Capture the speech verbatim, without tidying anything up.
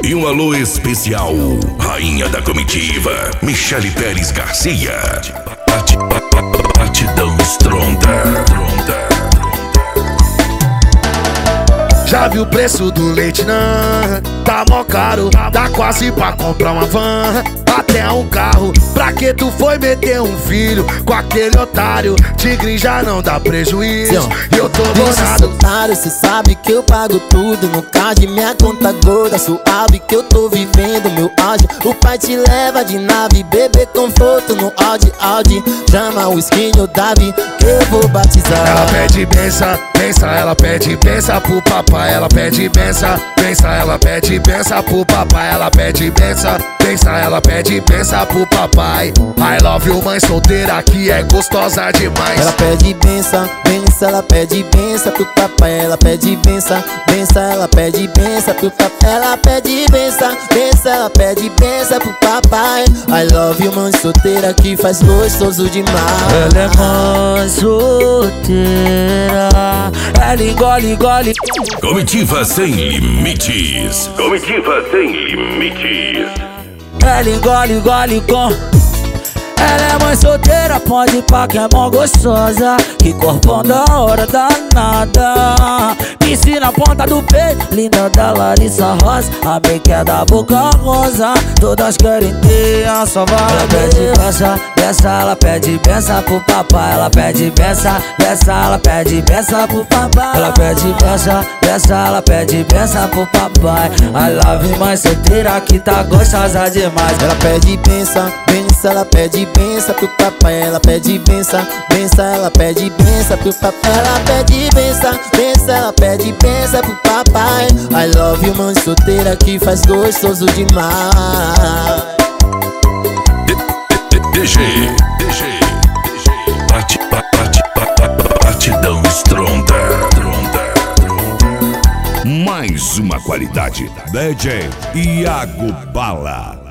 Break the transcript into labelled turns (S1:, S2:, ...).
S1: E um alô especial, rainha da comitiva, Michele Pérez Garcia. Batidão estronda.
S2: Já viu o preço do leite, não? Tá mó caro, dá quase pra comprar uma van, até um carro. Pra que tu foi meter um filho com aquele otário? Tigre já não dá prejuízo e eu tô bolado.
S3: Otário, cê sabe que eu pago tudo no card, minha conta gorda, suave que eu tô vivendo meu auge. O pai te leva de nave, bebê conforto no Audi, Audi. Chama o skin o Davi que eu vou batizar.
S2: Ela pede benção, benção, ela pede benção pro papai. Ela pede benção, benção, ela pede benção pro papai. Ela pede benção, benção, ela pede benção pro papai. I love you, mãe solteira que é gostosa demais.
S3: Ela pede benção, benção, ela pede benção pro papai. Ela pede benção, benção, ela pede benção pro papai. Ela pede benção, benção, ela pede benção pro papai. I love you, mãe solteira que faz gostoso demais.
S4: Ela é mãe solteira, ela engole, engole.
S1: Comitiva sem limites. Comitiva sem limites.
S4: Ela engole, engole com. Ela é mãe solteira, pode ir pra que é mó gostosa. Que corpão da hora danada. Piscina na ponta do peito, linda da Larissa Rosa. A make é da boca rosa, todas querem ter a sua vaga. Ela pede benção, benção, ela pede benção pro papai. Ela pede benção, benção, ela pede benção pro papai. Ela pede benção, benção, ela pede benção pro papai. I love you, mãe solteira que tá gostosa demais.
S3: Ela pede benção, benção, ela pede benção pro papai. Ela pede benção, benção, ela pede benção pro papai. Ela pede benção, benção, ela pede benção pro papai. I love you, mãe solteira que faz gostoso demais.
S1: D G, D G, bate, bate, batidão estronda. Mais uma qualidade. D J Iago Bala.